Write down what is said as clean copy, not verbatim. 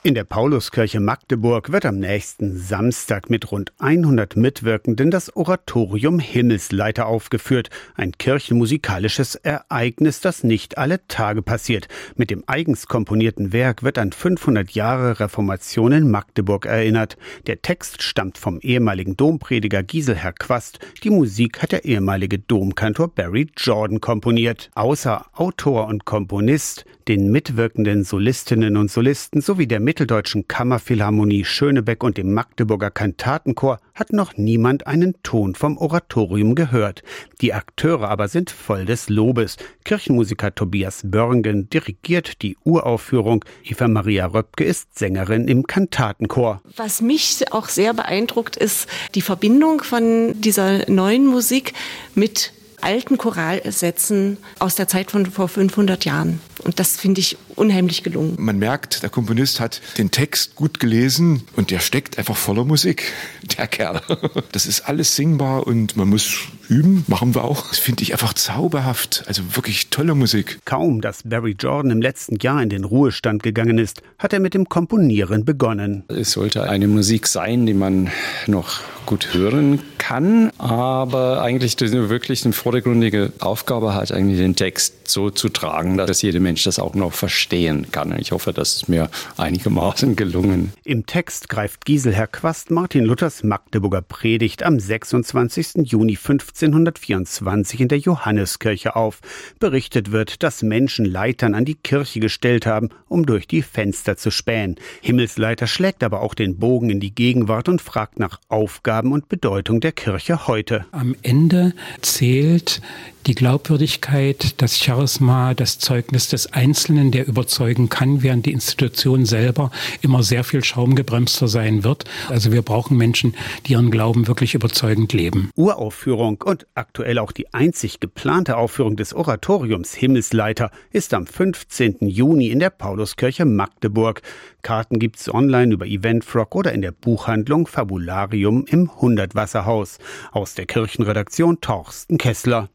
In der Pauluskirche Magdeburg wird am nächsten Samstag mit rund 100 Mitwirkenden das Oratorium Himmelsleiter aufgeführt. Ein kirchenmusikalisches Ereignis, das nicht alle Tage passiert. Mit dem eigens komponierten Werk wird an 500 Jahre Reformation in Magdeburg erinnert. Der Text stammt vom ehemaligen Domprediger Giselher Quast. Die Musik hat der ehemalige Domkantor Barry Jordan komponiert. Außer Autor und Komponist, den mitwirkenden Solistinnen und Solisten sowie der Mitteldeutschen Kammerphilharmonie Schönebeck und dem Magdeburger Kantatenchor hat noch niemand einen Ton vom Oratorium gehört. Die Akteure aber sind voll des Lobes. Kirchenmusiker Tobias Börngen dirigiert die Uraufführung. Eva Maria Röpke ist Sängerin im Kantatenchor. Was mich auch sehr beeindruckt, ist die Verbindung von dieser neuen Musik mit alten Choralsätzen aus der Zeit von vor 500 Jahren. Und das finde ich unheimlich gelungen. Man merkt, der Komponist hat den Text gut gelesen und der steckt einfach voller Musik, der Kerl. Das ist alles singbar und man muss üben, machen wir auch. Das finde ich einfach zauberhaft, also wirklich tolle Musik. Kaum, dass Barry Jordan im letzten Jahr in den Ruhestand gegangen ist, hat er mit dem Komponieren begonnen. Es sollte eine Musik sein, die man noch gut hören kann, aber eigentlich wirklich eine vordergründige Aufgabe hat, eigentlich den Text so zu tragen, dass jeder Mensch das auch noch verstehen kann. Ich hoffe, das ist mir einigermaßen gelungen. Im Text greift Giselher Quast Martin Luthers Magdeburger Predigt am 26. Juni 1524 in der Johanneskirche auf. Berichtet wird, dass Menschen Leitern an die Kirche gestellt haben, um durch die Fenster zu spähen. Himmelsleiter schlägt aber auch den Bogen in die Gegenwart und fragt nach Aufgaben und Bedeutung der Kirche heute. Am Ende zählt die Glaubwürdigkeit, das Charisma, das Zeugnis des Einzelnen, der überzeugen kann, während die Institution selber immer sehr viel schaumgebremster sein wird. Also wir brauchen Menschen, die ihren Glauben wirklich überzeugend leben. Uraufführung und aktuell auch die einzig geplante Aufführung des Oratoriums Himmelsleiter ist am 15. Juni in der Pauluskirche Magdeburg. Karten gibt's online über Eventfrog oder in der Buchhandlung Fabularium im 100-Wasserhaus. Aus der Kirchenredaktion Torsten Kessler.